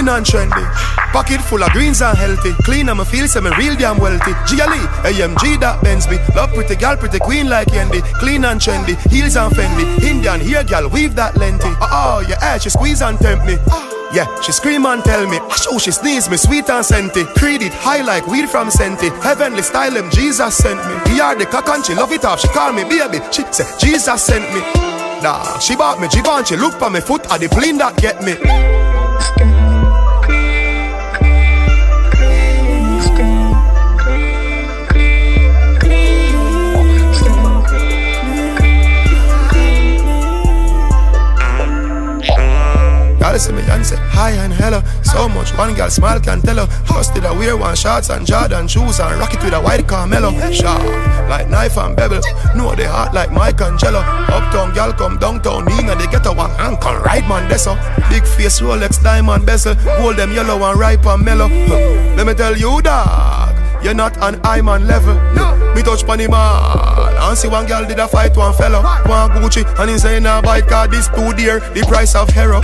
clean and trendy. Pocket full of greens and healthy. Clean and me feel say me real damn wealthy. GLE, AMG that bends me. Love pretty gal, pretty queen like Yendi. Clean and trendy, heels and Fendi. Indian hair gal, weave that lengthy. Yeah, she squeeze and tempt me. Yeah, she scream and tell me. Oh, she sneeze me sweet and scenty. Credit high like weed from Senti. Heavenly style him, Jesus sent me. He had the cock and she love it off. She call me baby. She said Jesus sent me. Nah, she bought me Givenchy. Look for me foot at the plane that get me. Girl see me and say hi and hello. So much one girl smile can tell her. Trusted I wear one shorts and Jordan shoes and rock it with a white Carmelo. Sharp like knife and bevel. Know they heart like Mike and Jello. Uptown girl come downtown Nina they get a one ankle right man deso. Big face Rolex diamond bezel. Gold them yellow and ripe and mellow. Let me tell you dog, you're not an I-man level. Me touch panny man and see one girl did a fight one fella. One Gucci and he say nah buy car this too dear. The price of hero.